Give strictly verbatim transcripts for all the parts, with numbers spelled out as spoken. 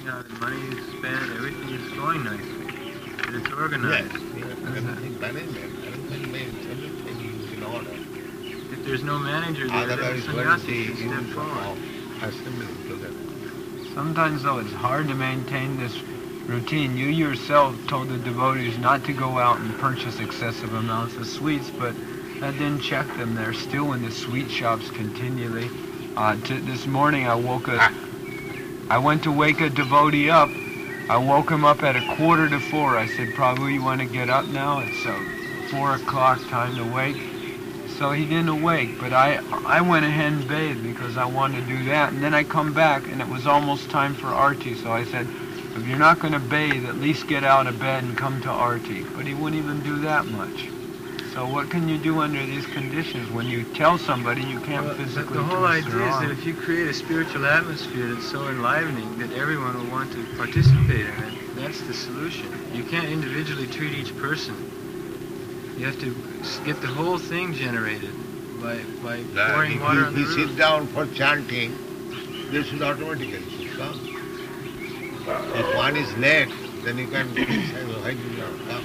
how the money is spent, everything is going nicely. But it's organized. Yes, yes. Everything management, everything means everything is in order. If there's no manager there, then the Otherwise, when sannyasi the can step units forward. of assembly together. Sometimes, though, it's hard to maintain this routine. You yourself told the devotees not to go out and purchase excessive amounts of sweets, but that didn't check them. They're still in the sweet shops continually. Uh, to, this morning I woke a, I went to wake a devotee up. I woke him up at a quarter to four. I said, Prabhu, you want to get up now? It's uh, four o'clock, time to wake. So he didn't awake, but I, I went ahead and bathed because I wanted to do that. And then I come back, and it was almost time for Arti. So I said, if you're not going to bathe, at least get out of bed and come to Arti. But he wouldn't even do that much. So what can you do under these conditions when you tell somebody you can't Well, physically the, the whole do idea is that if you create a spiritual atmosphere that's so enlivening that everyone will want to participate in it, that's the solution. You can't individually treat each person. You have to s- get the whole thing generated by, by That pouring if water you, on if the you sit roof. down for chanting, they should automatically should come. If one is late, then you can say, well, why did you not come?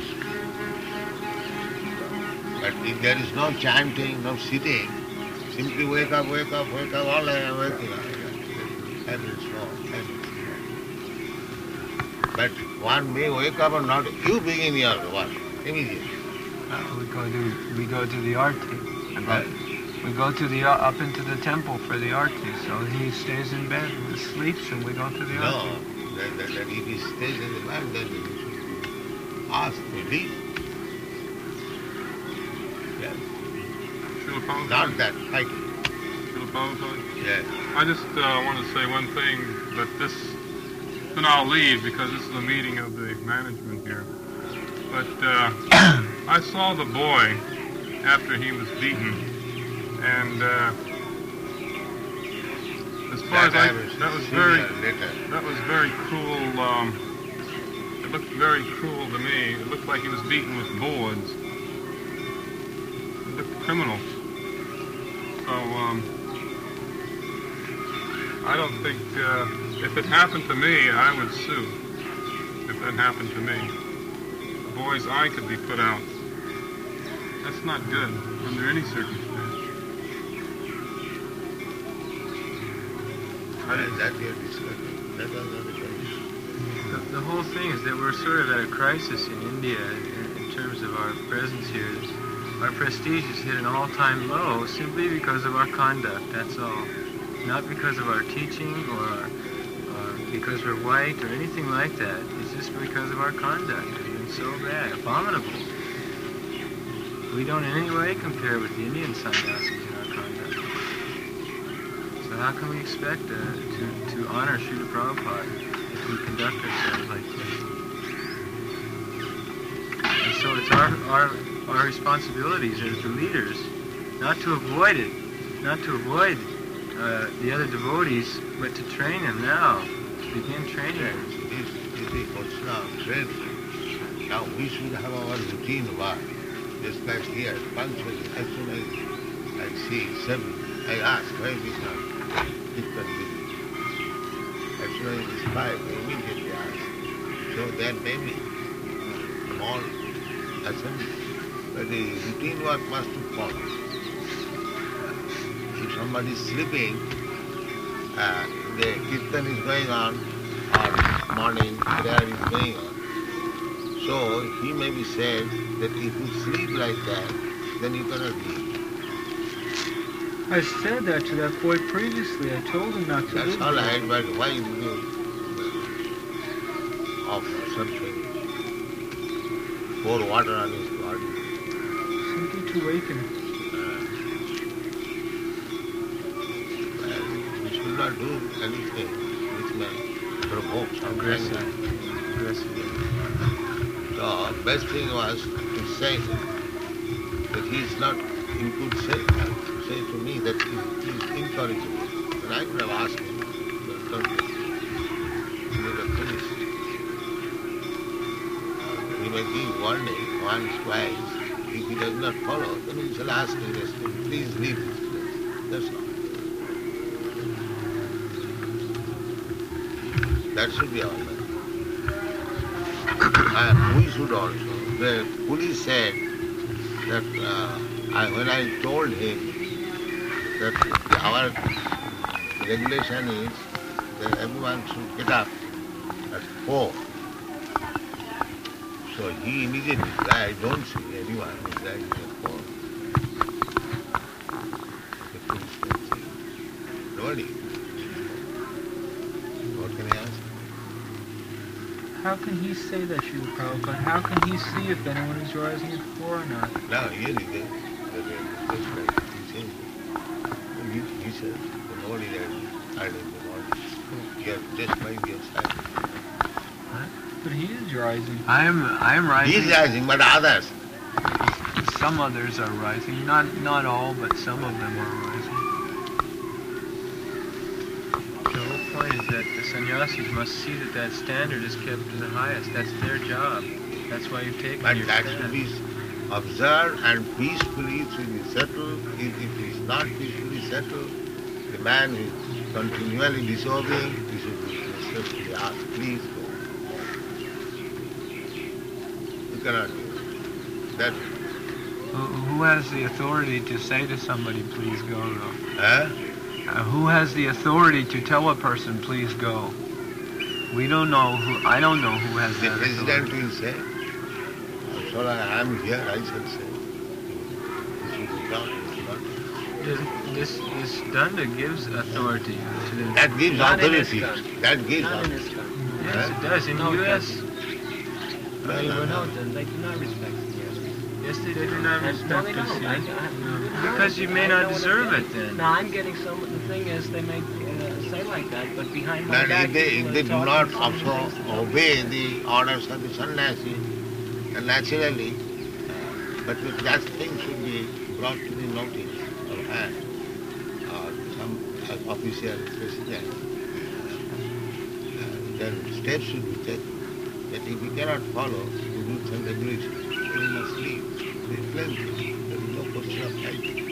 But if there is no chanting, no sitting, simply wake up, wake up, wake up, all I am waking up. That is wrong. That is wrong. But one may wake up or not, you begin your work immediately. Uh, we go to we go to the Arti. Right? We go to the uh, up into the temple for the Arti. So he stays in bed and sleeps, and we go to the No, Arti. that, that, that if he stays in the bed, then you should ask to leave. Yes. Srila Prabhupada? Not that fighting. Srila Prabhupada? Yes. I just uh, want to say one thing, that this, then I'll leave because this is a meeting of the management here. But uh, I saw the boy after he was beaten, and uh, as far as That I, I was that was seen very, here later. that was very cruel. Um, it looked very cruel to me. It looked like he was beaten with boards. It looked criminal. So um, I don't think uh, if it happened to me, I would sue. If that happened to me, the boy's eye could be put out. That's not good under any circumstance. That is that we are discussing. That was not the question. The, the whole thing is that we're sort of at a crisis in India in, in terms of our presence here. Our prestige has hit an all-time low simply because of our conduct, that's all. Not because of our teaching or, our, or because we're white or anything like that. It's just because of our conduct. It's been so bad, abominable. We don't in any way compare with the Indian sannyasis in our conduct. So how can we expect uh, to, to honor Srila Prabhupada if we conduct ourselves like this? And so it's our, our, our responsibilities as the leaders not to avoid it, not to avoid uh, the other devotees, but to train them now, to begin training Yes, them. it is, it is question of training. Now we should have our routine work. Just like here, punctually, as soon as I see seven, I ask, why is this not Kirtan busy? As soon as it is five, I immediately ask. So there may be small assembly, but the routine work must be followed. If somebody is sleeping, uh, the Kirtan is going on, or morning prayer is going on. So he may be said that if you sleep like that, then you cannot leave. I said that to that boy previously. I told him not to That's do all that. right, but why you offer something, pour water on his body? Simply to waken him. Well, we should not do anything which may provoke some Aggressive. anger. Aggressive. The best thing was to say that he is not in good shape. Say to me that he is incorrigible. And I could have asked him, but don't you? He would have finished. He may give warning once, twice. If he does not follow, then we shall ask him, please leave this place. That's all. That should be our message. And we should also. The police said that uh, I, when I told him that our regulation is that everyone should get up at four. So he immediately said, I don't see anyone who is rising at four. The police can say, nobody. What can I ask? How can he say that, Srila Prabhupada? How can he see if anyone is rising at four or not? Now, here it is. Just like he says. He, he says, that nobody is early in the morning. You have just by your side. But he is rising. I am, I am rising. He is rising, but others. Some others are rising. Not, not all, but some of them are rising. The whole point is that the sannyasis must see that that standard is kept to the highest. That's their job. That's why you've taken But your that stand. should be observed and peacefully it should be settled. If it is not peacefully settled, the man who is continually disobeying, he should be respectfully asked, please go. You cannot do it. That, Who, who has the authority to say to somebody, please go, though? eh? Uh, who has the authority to tell a person, please go? We don't know who, I don't know who has The that president authority. will say, so long I am here, I shall say. This will be done, this will not be. This, this danda gives authority to the... That gives Not in authority. ISKCON. That gives Not in authority. ISKCON. Yes, it does. In No, the it U S, No, They no, were no. not, they do not respect the yes, they do not And- respect no, they us. don't. see? I- I- Because you may I not know what deserve I'm it then. No, I'm getting some. The thing is, they may uh, say like that, but behind my That back, if they, people if they are do talking not some also things that- obey the orders of the sannyasi, then naturally, uh, but if that thing should be brought to the notice of hand or some uh, official president, uh, then steps should be taken. That if we cannot follow the rules and regulations, then we must leave. There is plenty. There is no question of fighting.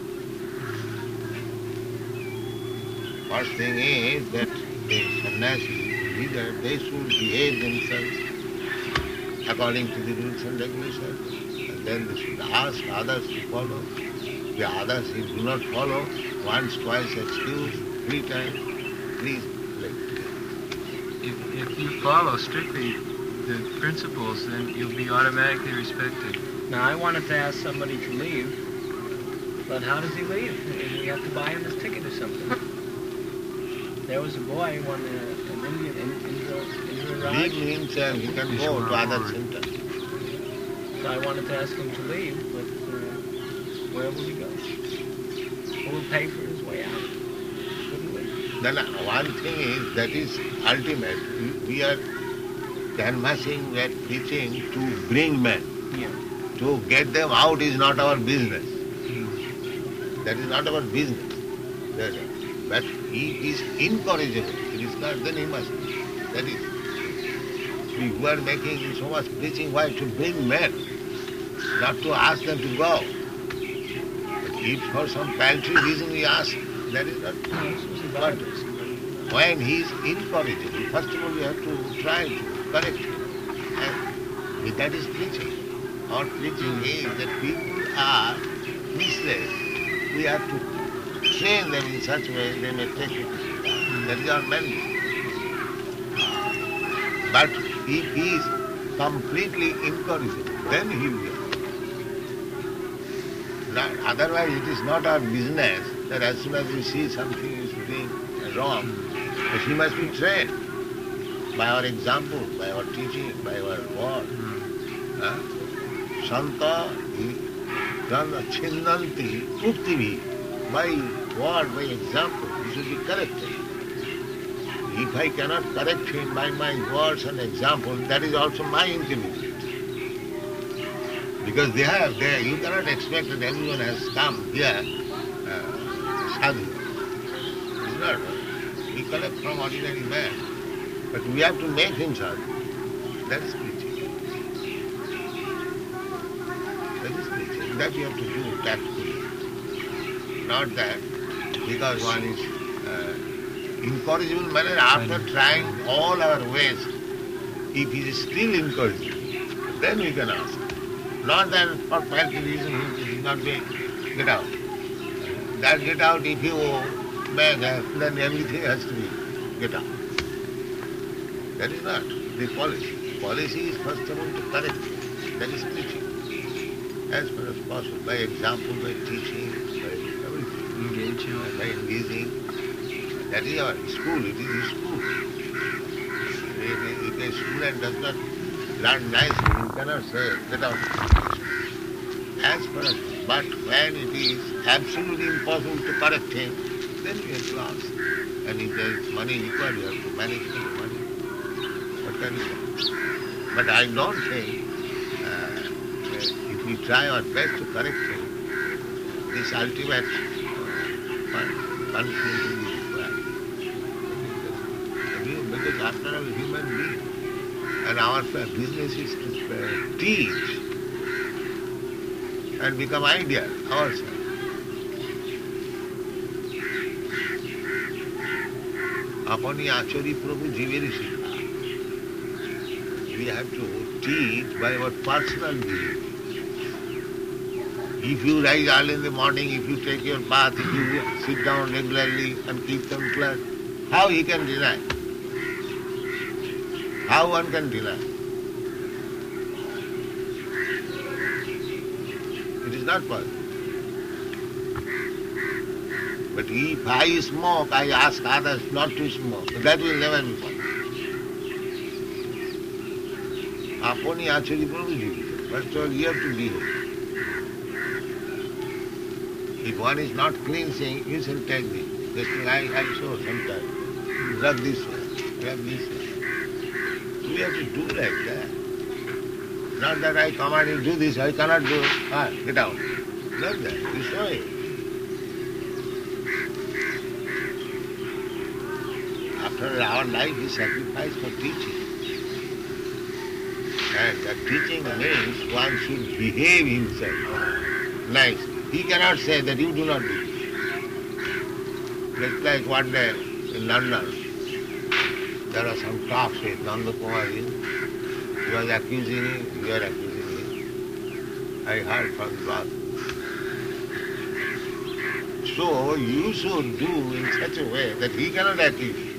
First thing is that the sannyasi, leader, they should behave themselves according to the rules and regulations, and then they should ask others to follow. The others, if do not follow, once, twice excuse, three times, please, like If, if you follow strictly the principles, then you'll be automatically respected. Now, I wanted to ask somebody to leave, but how does he leave? We have to buy him his ticket or something. There was a boy, one, uh, an Indian, in, Indra, Indra Raj. leave himself, he can go to other center. So I wanted to ask him to leave, but uh, where will he go? Who will pay for his way out? Wouldn't we? Then uh, one thing is, that is ultimate. We- We are canvassing, we are preaching to bring men. Yeah. To get them out is not our business. That is not our business. That, but he is incorrigible. It is not, then he must. That is. We who are making so much preaching, why to bring men, not to ask them to go. But if for some paltry reason we ask, that is not. No, this was a But Bible. when he is incorrigible, first of all we have to try to correct him. And that is preaching. Our preaching is that people are useless. We have to train them in such a way they may take it. That is our mandate. But if he is completely incorrigible, then he will. Not, otherwise it is not our business that as soon as we see something is doing wrong, but he must be trained by our example, by our teaching, by our word. Huh? Santa dana chindanti uktivi. By word, by example, he should be corrected. If I cannot correct him by my words and example, that is also my intelligence. Because they have there, you cannot expect that everyone has come here, uh, sadhu. It's not. We collect from ordinary man. But we have to make him sadhu. That is preaching. That is preaching. That you have to do tactfully. Not that because one is uh, incorrigible manner, after trying all our ways, if he is still incorrigible, then we can ask. Not that for faulty reason he is not going to get out. That get out, if you beg, then everything has to be get out. That is not the policy. Policy is first of all to correct. That is teaching. As far as possible, by example, by teaching, by everything. Engaging. By engaging. That is our school. It is a school. If, if a student does not learn nicely, you cannot say, get out. As far as, but when it is absolutely impossible to correct him, then we have to ask. And if there is money required, you have to manage the money. What can you do? But I don't think, uh, if we try our best to correct him, this ultimate punishment will be required. Because after all, human being, and our business is to uh, teach and become ideal ourselves. Apani achari prabhu jiveri sikha. We have to teach by our personal behavior. If you rise early in the morning, if you take your bath, if you sit down regularly and keep them class, how he can deny? How one can deny? It is not possible. But if I smoke, I ask others not to smoke. That will never be possible. Apani achari prabhu. First of all, you have to behave. If one is not cleansing, you should take this. Just like I, I saw sometimes. Rub this way, rub this way. We have to do like that. Not that I command you do this, I cannot do it. Ah, get out. Not that. You show it. After all, our life is sacrificed for teaching. And that teaching means one should behave himself nicely. He cannot say that you do not do it. Just like one day in London, there are some talks with Nanda Kumari. He was accusing him, you are accusing him. I heard from God. So you should do in such a way that he cannot accuse you.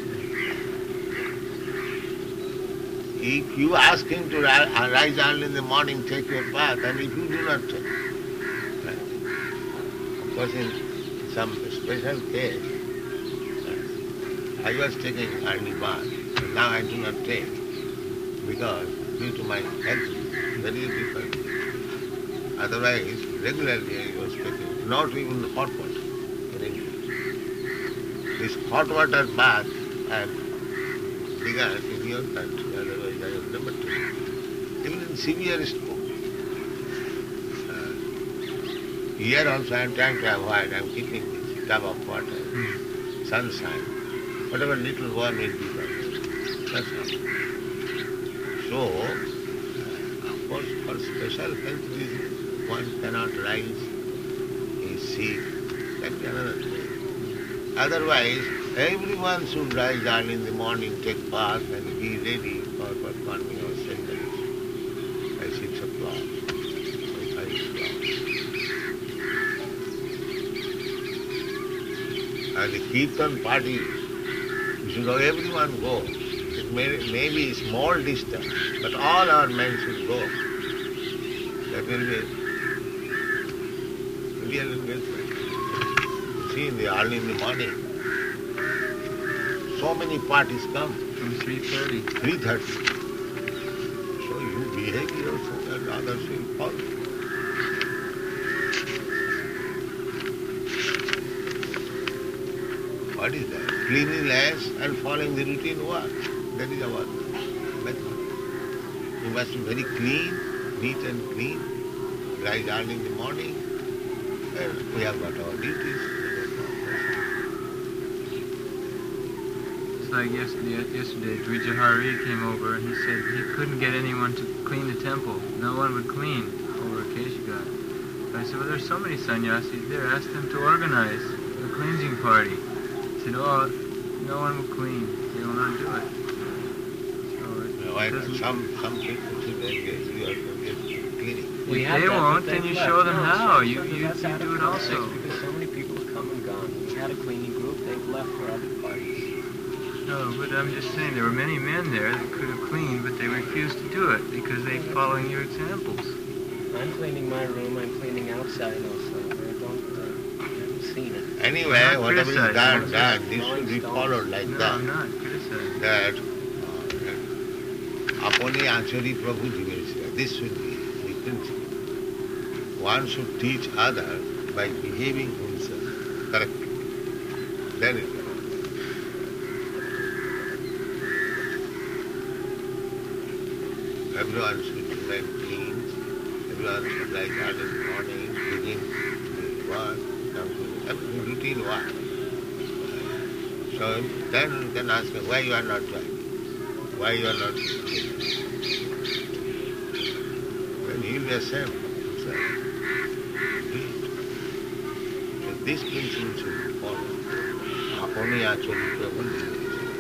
If you ask him to rise early in the morning, take your bath, and if you do not take, right? Of course, in some special case, I was taking early bath, but now I do not take, because due to my health, very different. Otherwise, regularly I was taking, not even hot water in India. This hot water bath I have begun in your country. Otherwise, I have never taken. Even in severest cold. Uh, here also I am trying to avoid. I am keeping this tub of water, mm. sunshine, whatever little warm will be there. That's all. So, uh, of course, for special health reasons, one cannot rise, he is sick, that is another thing. Otherwise, everyone should rise early in the morning, take bath and be ready for performing our ceremonies by six o'clock, by five o'clock. And the Kirtan party, you should have everyone go. It may, may be a small distance, but all our men should go. That will be real engagement. See, in the early in the morning, so many parties come. From three thirty. three thirty. So you behave yourself and others will follow. What is that? Cleanliness and following the routine work. That is our method. We must be very clean, neat and clean. Rise early in the morning. And we have got our duties. Like yesterday, yesterday Dvija Hari came over and he said he couldn't get anyone to clean the temple. No one would clean over Keshaghat. I said, well, there's so many sannyasis there. Ask them to organize a cleansing party. He said, oh, no one will clean. They will not do it. So it You know, I know doesn't- some, some people say that yes, you have to get cleaning. We If had they that, won't, but then they you left. show them No, how. so- You- so you- that's you out do of it also. context Because so many people have come and gone. We had a cleaning group. They've left for other parties. No, but I'm just saying there were many men there that could have cleaned, but they refused to do it because they following your examples. I'm cleaning my room. I'm cleaning outside also. I don't. Uh, I haven't seen it. Anyway, Not whatever is criticizing. done, I'm done. just This should be throwing followed stones. like No, that. I'm not criticizing. That uh, Apani Achari Prabhu Jivesya, this should be the principle. One should teach others by behaving himself correctly. Then it will. Everyone should remain clean. Everyone should like early morning, begin the work, come to every routine work. So then you can ask me why you are not doing, why you are not clean. Then he will be ashamed of himself. So this principle should be followed. Apani Achari Prabhu Jivesya.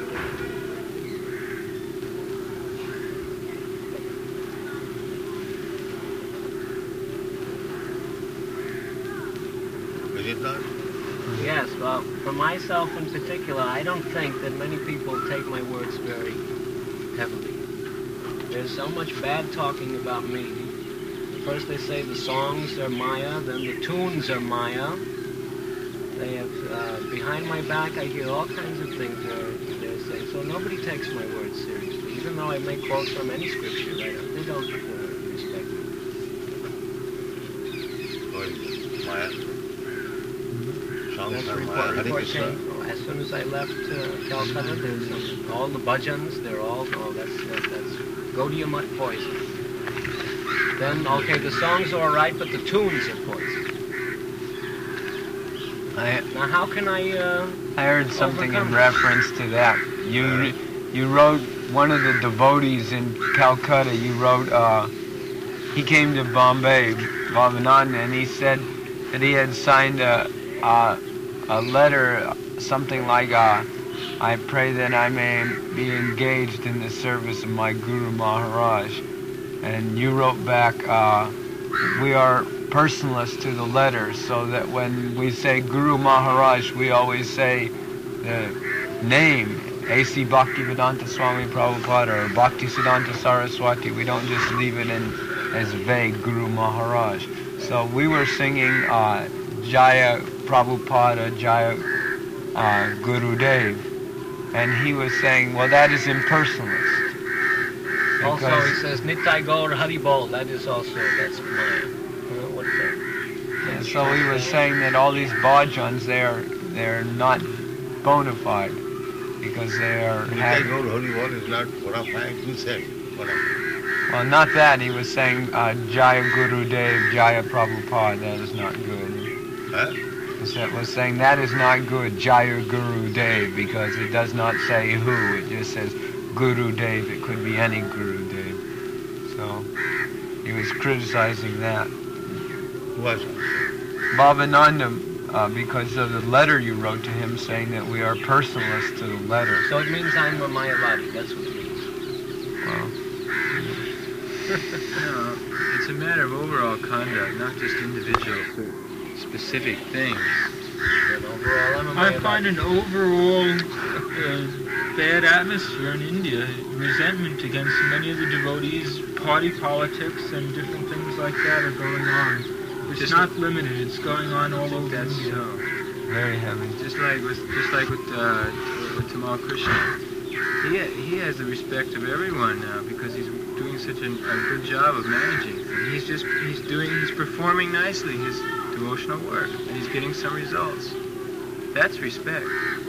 Is it not? Yes, well, for myself in particular, I don't think that many people take my words very heavily. There's so much bad talking about me. First they say the songs are Maya, then the tunes are Maya. They have, uh, behind my back I hear all kinds of things they're, they're saying. So nobody takes my words seriously. Even though I make quotes from any scripture, I don't, they don't uh, respect me. What is it? Maya? Songs That's are the Maya. report, Hare report Krishna. saying, oh, as soon as I left uh, Calcutta, there's some, all the bhajans, they're all, oh, that's, that, that's Gaudiya Mutt poison. Then, okay, the songs are alright, but the tunes are poison. I, Now, how can I, uh, I heard something Overcome. in reference to that. You you wrote, one of the devotees in Calcutta, you wrote, uh, he came to Bombay, Bhavananda, and he said that he had signed a, a, a letter, something like, uh, I pray that I may be engaged in the service of my Guru Maharaj. And you wrote back, uh, we are personalists to the letter, so that when we say Guru Maharaj, we always say the name, A C Bhaktivedanta Swami Prabhupada or Bhaktisiddhanta Saraswati. We don't just leave it in as vague Guru Maharaj. So we were singing uh, Jaya Prabhupada, Jaya uh, Guru Dev, and he was saying, well, that is impersonalist. also Because- he says, Nitai Gaur Haribol, that is also, that's mine. Uh, what's that? And so he was saying that all these bhajans, they're they're not bona fide because they are. Nitai Have, Gaur Hari Bol is not bona fide. Who said bona fide? well, not that. He was saying uh, Jaya Guru Dev, Jaya Prabhupada. That is not good. Huh? He was saying that is not good, Jaya Guru Dev, because it does not say who. It just says Guru Dev. It could be any Guru Dev. So he was criticizing that. Who was it? Bhavananda, uh, because of the letter you wrote to him saying that we are personalists to the letter. So it means I'm a Mayavadi, that's what it means. Well, No, it's a matter of overall conduct, not just individual specific things. And overall, I'm a I Mayavadi. find an overall uh, bad atmosphere in India, resentment against many of the devotees, party politics, and different things like that are going on. It's Just not limited; it's going on all over That's India. so. very heavy. Just like with just like with uh, with Tamal Krishna, he he has the respect of everyone now because he's doing such a, a good job of managing. And he's just he's doing he's performing nicely his devotional work and he's getting some results. That's respect.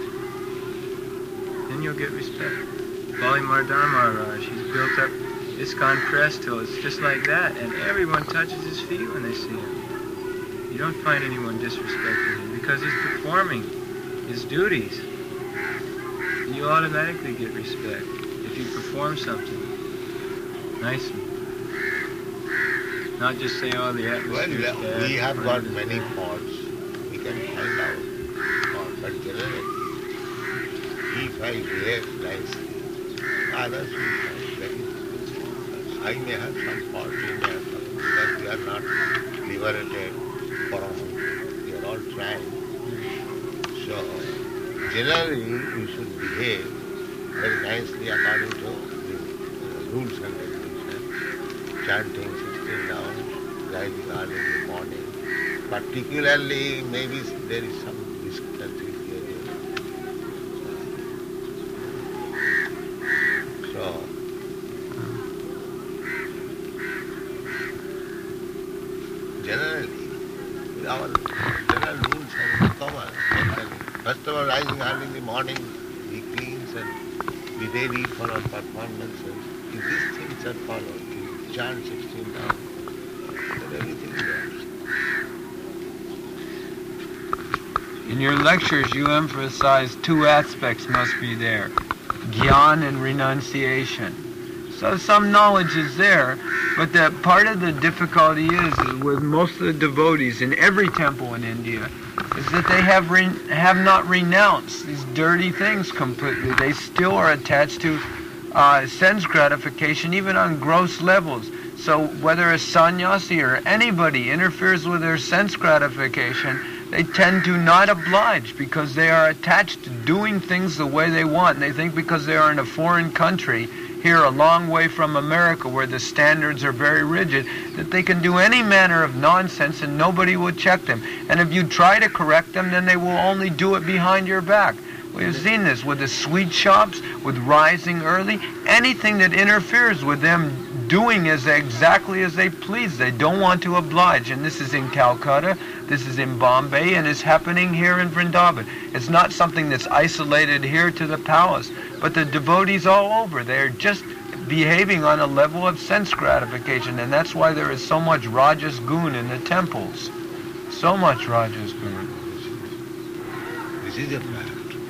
Then you'll get respect. Bali Mardar Maharaj, he's built up ISKCON Press till it's just like that, and everyone touches his feet when they see him. You don't find anyone disrespecting him because he's performing his duties. You automatically get respect if you perform something nicely. Not just say, oh, the Well, atmosphere is bad. we have the got climate is many bad. faults. We can find out. But generally, if I behave nicely, others will find very difficult. I may have some fault, you may have some, but we are not liberated from we are all trying. So, generally, you should behave very nicely according to the uh, rules and regulations. Chanting sixteen rounds, rising early in the morning. Particularly, maybe there is some difficulty here. So, generally, our general rules are common. First of all, rising early in the morning, we cleanse and be ready for our performances. If these things are followed, you chant sixteen rounds, then everything works. In your lectures, you emphasize two aspects must be there, Gyan and renunciation. So some knowledge is there, but that part of the difficulty is, is with most of the devotees in every temple in India, is that they have re- have not renounced these dirty things completely. They still are attached to uh, sense gratification, even on gross levels. So whether a sannyasi or anybody interferes with their sense gratification, they tend to not oblige because they are attached to doing things the way they want. And they think because they are in a foreign country, here a long way from America where the standards are very rigid, that they can do any manner of nonsense and nobody will check them. And if you try to correct them, then they will only do it behind your back. We have seen this with the sweet shops, with rising early, anything that interferes with them doing as exactly as they please. They don't want to oblige. And this is in Calcutta, this is in Bombay, and it's happening here in Vrindavan. It's not something that's isolated here to the palace, but the devotees all over, they're just behaving on a level of sense gratification, and that's why there is so much Rajas Gun in the temples. So much Rajas Gun. This is a fact.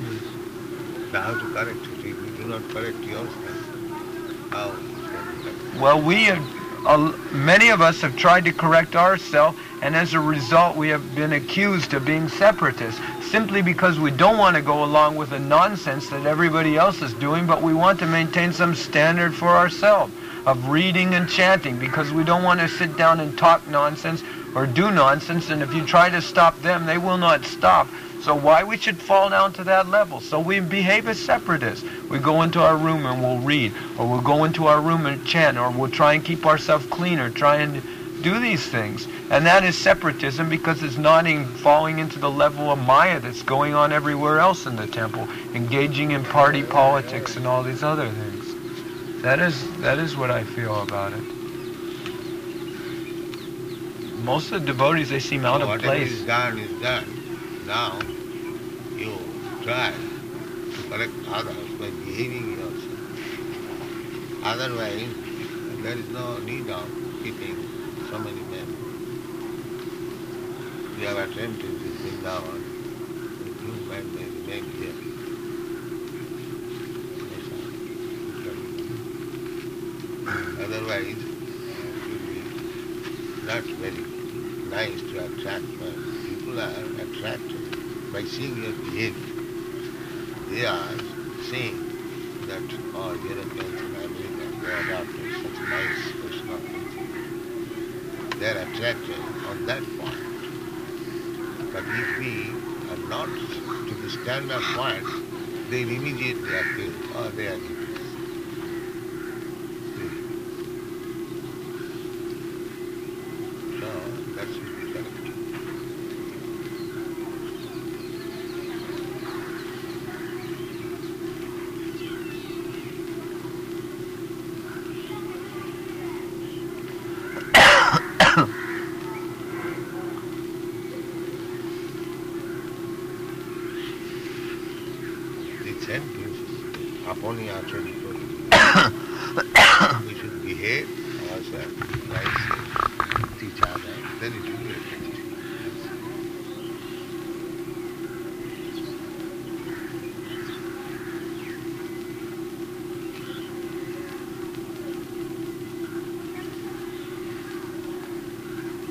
Now how to correct it? If you do not correct yourself, how? Well, we have, uh, many of us have tried to correct ourselves, and as a result we have been accused of being separatists, simply because we don't want to go along with the nonsense that everybody else is doing, but we want to maintain some standard for ourselves of reading and chanting, because we don't want to sit down and talk nonsense or do nonsense, and if you try to stop them, they will not stop. So why we should fall down to that level? So we behave as separatists. We go into our room and we'll read, or we'll go into our room and chant, or we'll try and keep ourselves clean, or try and do these things. And that is separatism, because it's not in falling into the level of Maya that's going on everywhere else in the temple, engaging in party politics and all these other things. That is, that is what I feel about it. Most of the devotees, they seem out So of place. Whatever is done is done. Now, you try to correct others by behaving yourself. Otherwise, there is no need of keeping so many men. We have attempted this Vrindavan, but you might may remain here. Otherwise, it will be not very nice to attract men. People are attracted by seeing your behavior. They are seeing that all Europeans and Americans, they are adopting such nice personalities. They are attracted on that point. But if we are not to the standard point, they immediately appeal, oh, they are different. So that should be correct. Aponi Acharya told we should behave ourselves nicely with each other, then it will be effective.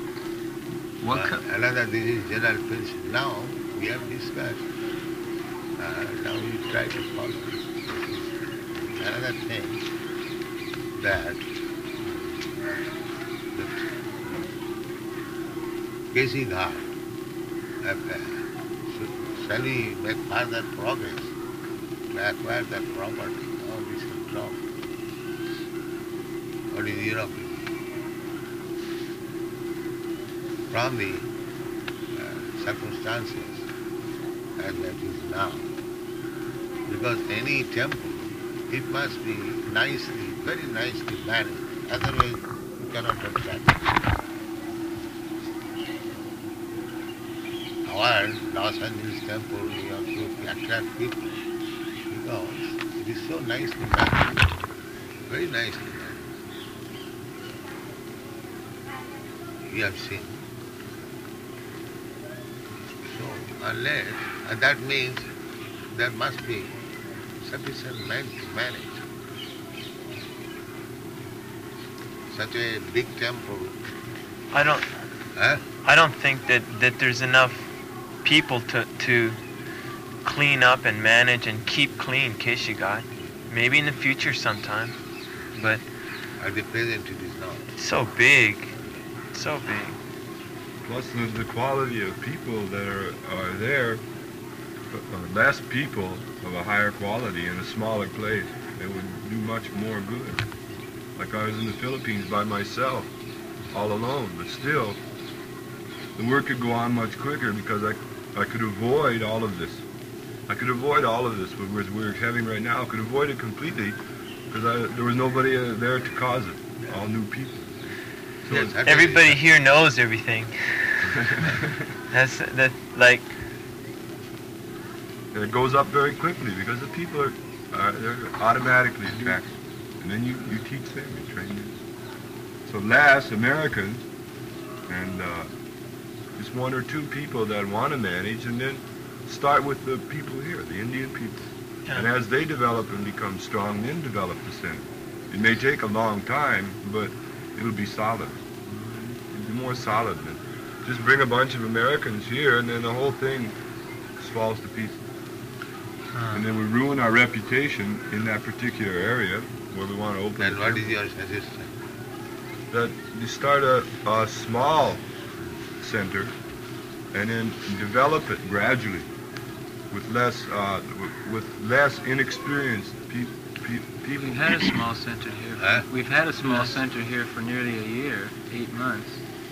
What Uh, co- another, this is general principle. Now we have discussed Uh, now you try to follow. Another thing that the K C Ghat should slowly make further progress to acquire that property. Now we should drop. What is Europe? From the uh, circumstances as that is now. Because any temple, it must be nicely, very nicely managed. Otherwise, you cannot attract it. Our Los Angeles temple, we have to attract people because it is so nicely managed, very nicely managed. We have seen. So, unless, and that means there must be sufficient men to manage such a big temple. I don't. Huh? I don't think that, that there's enough people to to clean up and manage and keep clean K C Ghat. Maybe in the future sometime, but At the present it is not. so big, so big. Plus, there's the quality of people that are, are there. Uh, less people of a higher quality in a smaller place. It would do much more good. Like I was in the Philippines by myself, all alone, but still, the work could go on much quicker because I, I could avoid all of this. I could avoid all of this, what we're, we're having right now. I could avoid it completely because I, there was nobody uh, there to cause it. All new people. So Yes, it's, actually, Everybody here knows everything. That's that like. and it goes up very quickly because the people are, are they're automatically attracted. And then you, you teach them, you train them. So last, Americans, and uh, just one or two people that want to manage, and then start with the people here, the Indian people. Yeah. And as they develop and become strong, then develop the center. It may take a long time, but it'll be solid. It'll be more solid than just bring a bunch of Americans here, and then the whole thing just falls to pieces. And then we ruin our reputation in that particular area where we want to open. Then the what temple. is your suggestion? That you start a, a small center and then develop it gradually with less uh, with, with less inexperienced people. Pe- people. We've had a small center here. Huh? We've had a small center here for nearly a year, eight months.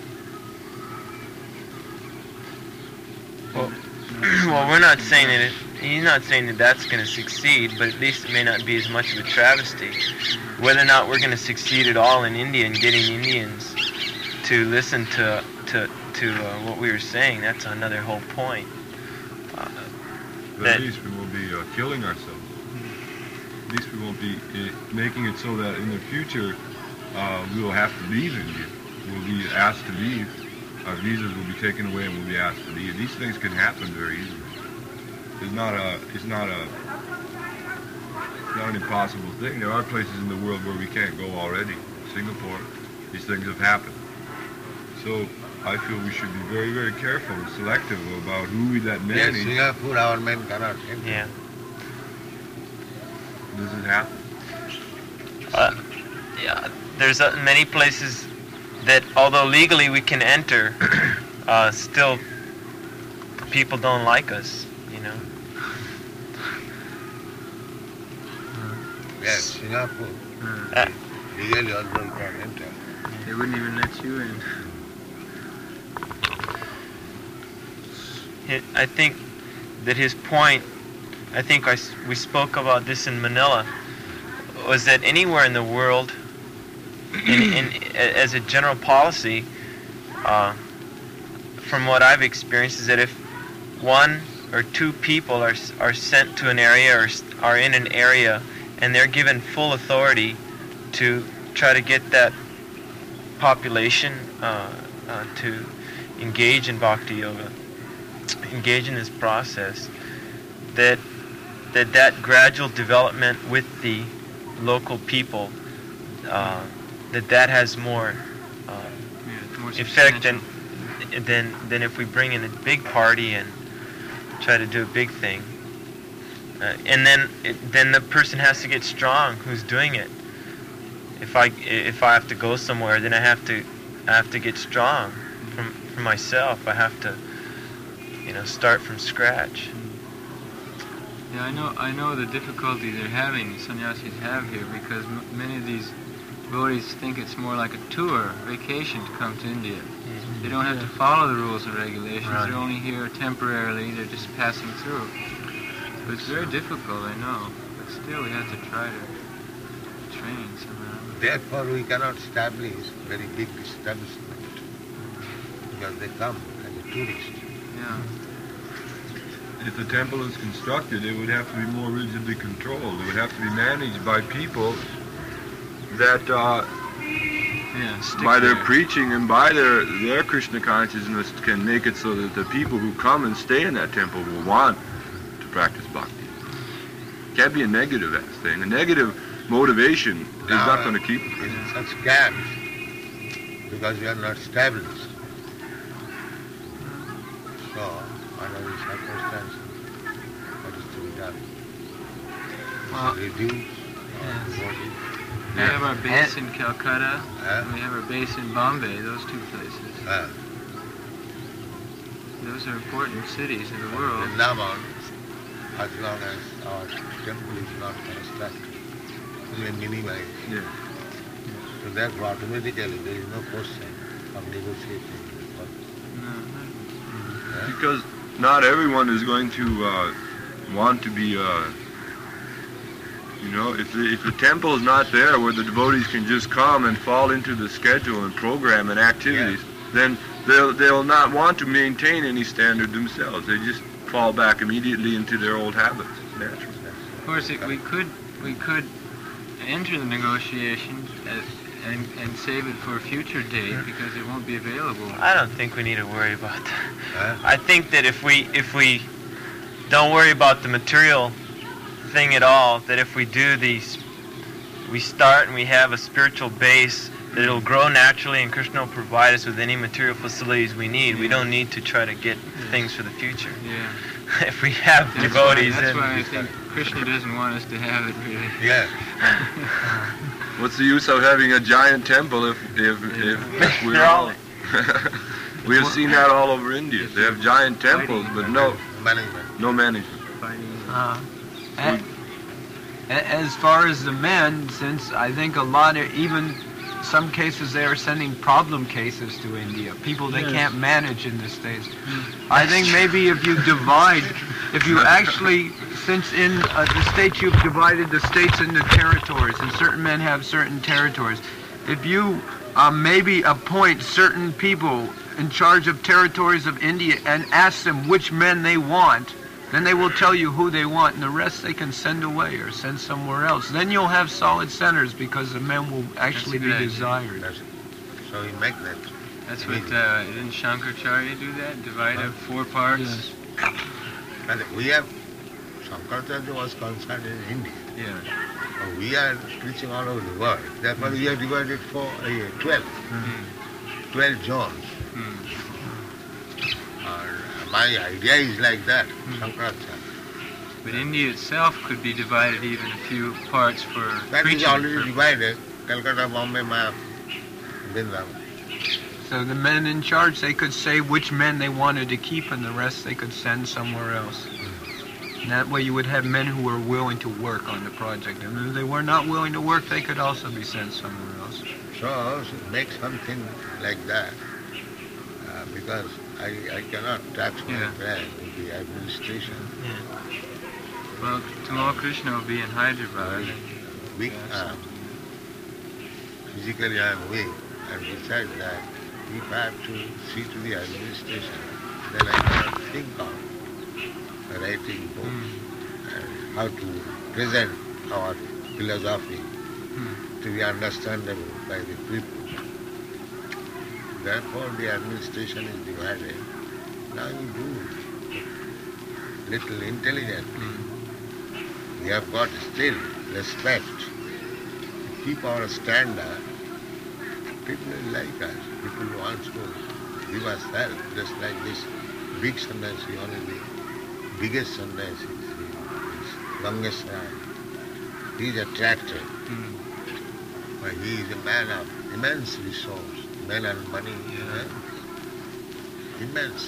Well, well, we're not saying that it, he's not saying that that's going to succeed, but at least it may not be as much of a travesty. Whether or not we're going to succeed at all in India and getting Indians to listen to to to uh, what we were saying, that's another whole point. Uh, But that- at least we won't be uh, killing ourselves. At least we won't be uh, making it so that in the future uh, we will have to leave India. We'll be asked to leave. Our visas will be taken away and we'll be asked to leave. These things can happen very easily. It's not a, it's not a, it's not an impossible thing. There are places in the world where we can't go already. Singapore, these things have happened. So I feel we should be very, very careful and selective about who we let Yes, manage. Singapore, our men cannot enter. yeah. Does it happen? Uh, yeah. There's uh, many places that, although legally we can enter, uh, still people don't like us. You know. Yes, Singapore. Uh, Legally also you can enter. They wouldn't even let you in. It, I think that his point, I think I s we spoke about this in Manila, was that anywhere in the world, in, in, as a general policy, uh, from what I've experienced, is that if one or two people are s- are sent to an area or s- are in an area and they're given full authority to try to get that population uh, uh, to engage in bhakti yoga, engage in this process, that that that gradual development with the local people, uh, that that has more uh, Yeah, it's more effect than substantial. than than if we bring in a big party and try to do a big thing. Uh, and then it, then the person has to get strong who's doing it. If I if I have to go somewhere, then I have to I have to get strong from for myself. I have to, you know, start from scratch. Yeah, I know. I know the difficulty they're having. Sannyasis have here because m- many of these devotees think it's more like a tour, vacation to come to India. Mm-hmm. They don't have to follow the rules and regulations. Right. They're only here temporarily. They're just passing through. But it's very difficult, I know. But still, we have to try to train somehow. Therefore, we cannot establish very big establishment because they come as a tourist. Yeah. If the temple is constructed, it would have to be more rigidly controlled. It would have to be managed by people that, uh, Yeah. Stick by their there. preaching and by their, their Krishna consciousness, can make it so that the people who come and stay in that temple will want to practice bhakti. It can't be a negative thing. A negative motivation is Now, not going to keep. In such camps, because we are not established. So, under these circumstances, what is to be done? Well, To reduce or yes. devotees. We have our base in Calcutta, Huh? and we have our base in Bombay, those two places. Ah, Those are important cities in the world. Vrindavan, as long as our temple is not constructed, we are minimized. Yeah. So therefore automatically there is no question of negotiating. No, not- Because not everyone is going to uh, want to be, uh, you know, if the, if the temple is not there where the devotees can just come and fall into the schedule and program and activities, then they'll, they'll not want to maintain any standard themselves. They just fall back immediately into their old habits. It's natural. Of course, it, we could we could enter the negotiations at, and and save it for a future date because it won't be available. I don't think we need to worry about that. Huh? I think that if we if we don't worry about the material thing at all, that if we do these, we start and we have a spiritual base, that it'll grow naturally and Krishna will provide us with any material facilities we need. We don't need to try to get things for the future. Yeah. If we have That's devotees, why, that's then why I think Krishna doesn't want us to have it really. Yeah. What's the use of having a giant temple if if, if, if we're They're all- all... We have seen that all over India. They have giant temples, but no Management. no management. Uh, a- a- as far as the men, since I think a lot of, even some cases they are sending problem cases to India, people they Yes. can't manage in the States. I think maybe if you divide, if you actually, since in uh, the States you've divided the states into territories, and certain men have certain territories, if you uh, maybe appoint certain people in charge of territories of India and ask them which men they want, then they will tell you who they want, and the rest they can send away or send somewhere else. Then you'll have solid centers because the men will actually be good idea. desired. That's, so we make that. That's what uh, didn't Shankaracharya do that? Divide up four parts. Yes. And we have, Shankaracharya was concerned in India. Yeah. So we are preaching all over the world. Therefore we have divided for uh, twelve. twelve zones. Uh, my idea is like that, Shankaracharya. But India itself could be divided even a few parts for That is preaching. already for- divided. Calcutta, Bombay, Maya, Vrindavan. So the men in charge, they could say which men they wanted to keep, and the rest they could send somewhere else. And that way you would have men who were willing to work on the project. And if they were not willing to work, they could also be sent somewhere else. So, so make something like that. Uh, because I, I cannot touch my Yeah. brain with the administration. Well, tomorrow Krishna will be in Hyderabad. Weak, uh, physically I am weak, and besides that, if I have to see to the administration, then I cannot think of writing books and how to present our philosophy to be understandable by the people. Therefore the administration is divided. Now you do little intelligently. We have got still respect. Keep our standard. People will like us. People want to give us help, just like this big sannyasi, one of the biggest sannyasis in this Gangeswaran. He is attracted. Mm. But he is a man of immense resource, men and money, Yeah. eh? Immense.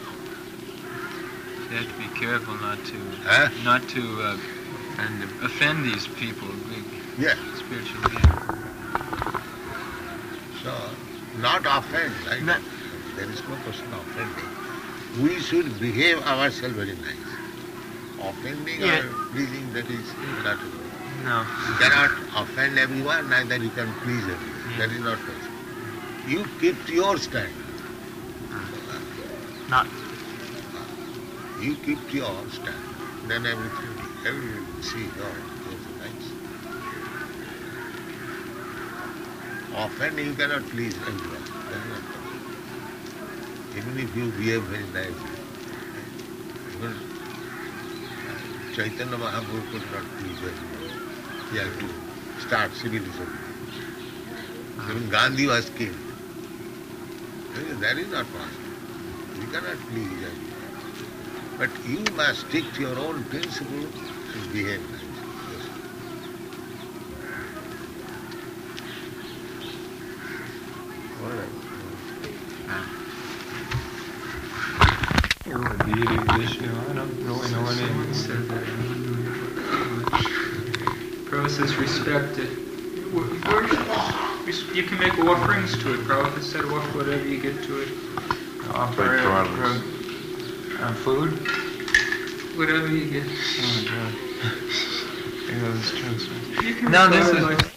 You have to be careful not to Huh? not to uh, offend these people, big Yeah. spiritual leaders. So, not offend, right? No. There is no question of offending. We should behave ourselves very nice. Offending Yeah. or pleasing, that is not good. No. You cannot offend everyone, neither you can please everyone. Yeah. That is not possible. You keep to your stand. Not. You keep to your stand. Then everything, everyone will see, oh, those are nice. Offending, you cannot please everyone. That is not possible. Even if you behave very nicely. Even Chaitanya Mahaprabhu could not please everyone. He had to start civil disobedience. Even Gandhi was killed. That is not possible. You cannot please everyone. But you must stick to your own principle and behave nicely. Yes. All right. The deity of Vishnu, I don't really know any. Someone said that. Prabhupada says respect it. Wo- Worship. Res- You can make offerings to it. Prabhupada said offer whatever you get to it. Offer Like uh, garlands. uh, food. Whatever you get. Oh my God. Yeah, that's true. You can Now this regard is- it like